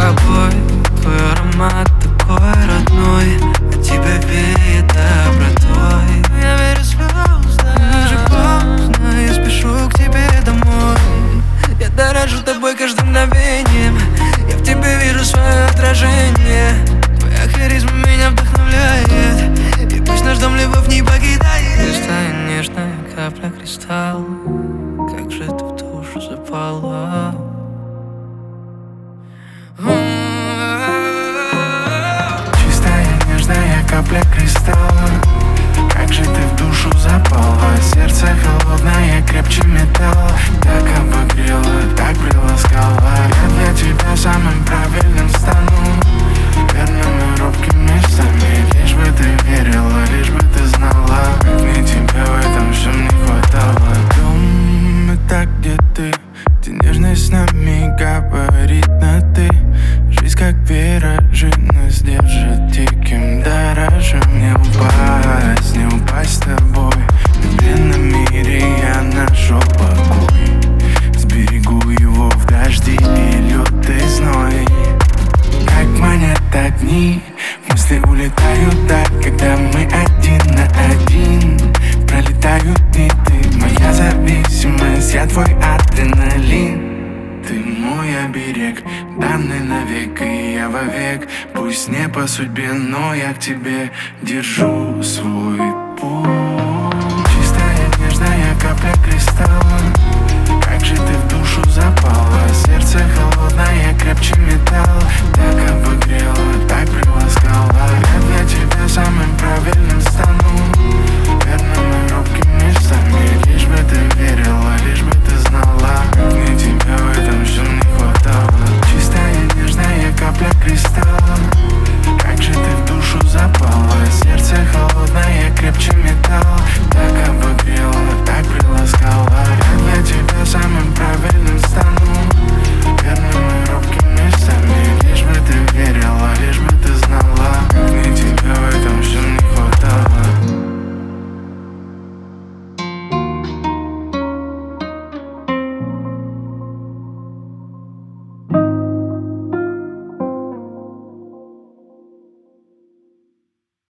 тобой. Твой аромат такой родной, от тебя веет добротой. Я верю слезно, уже поздно, я спешу к тебе домой. Я дорожу тобой каждым мгновением, я в тебе вижу свое отражение. Твоя харизма меня вдохновляет, и пусть наш дом любовь не покидает. Чистая нежная капля кристалла, как же ты в душу запала. Чистая нежная капля кристалла, как же ты в душу запала. Сердце холодное, крепче металла, так обогрела, так приласкала. Я для тебя самым правильным стану, верными робкими местами. Лишь бы ты верила, лишь бы ты знала, как мне тебя в этом всем не хватало. Дом — это где ты, где нежность с нами говорит на ты. Жизнь как виражи нас держит, диким дорожим. Не упасть с тобой. В длинном мире я нашел покой, сберегу его в дожди и лютый зной. Как манят огни, мысли улетают так, когда мы один на один. Пролетают дни, ты моя зависимость, я твой адреналин. Ты мой оберег, данный навек, и я вовек. Пусть не по судьбе, но я к тебе держу свой